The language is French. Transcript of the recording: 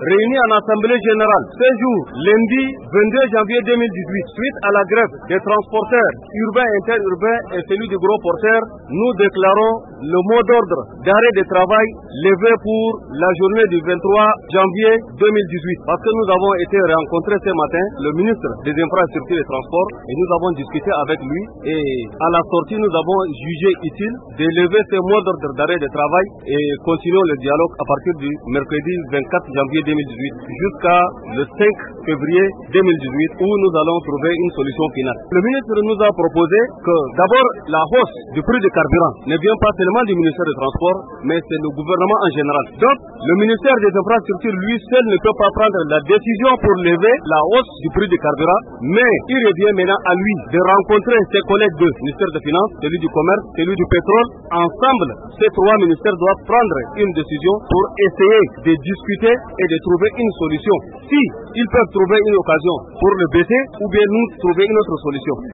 réunis en assemblée générale ce jour, lundi 22 janvier 2018, suite à la grève des transporteurs urbains et interurbains et celui des gros porteurs, nous déclarons le mot d'ordre d'arrêt de travail levé pour la journée du 23 janvier 2018. Parce que nous avons été rencontrés ce matin, le ministre des Infrastructures et Transports, et nous avons discuté avec lui. Et à la sortie, nous avons jugé utile de lever ce mot d'ordre d'arrêt de travail et continuons le dialogue à partir du mercredi 24 janvier 2018 jusqu'à le 5 février 2018 où nous allons trouver une solution finale. Le ministre nous a proposé que d'abord la hausse du prix du carburant ne vient pas seulement du ministère des Transports, mais c'est le gouvernement en général. Donc, le ministère des Infrastructures, lui seul, ne peut pas prendre la décision pour lever la hausse du prix du carburant, mais il revient maintenant à lui de rencontrer ses collègues du ministère des Finances, celui du Commerce, celui du Pétrole. Ensemble, ces trois ministères doivent prendre une décision pour essayer de discuter et de trouver une solution. Si ils peuvent trouver une occasion pour le baisser, ou bien nous trouver une autre solution.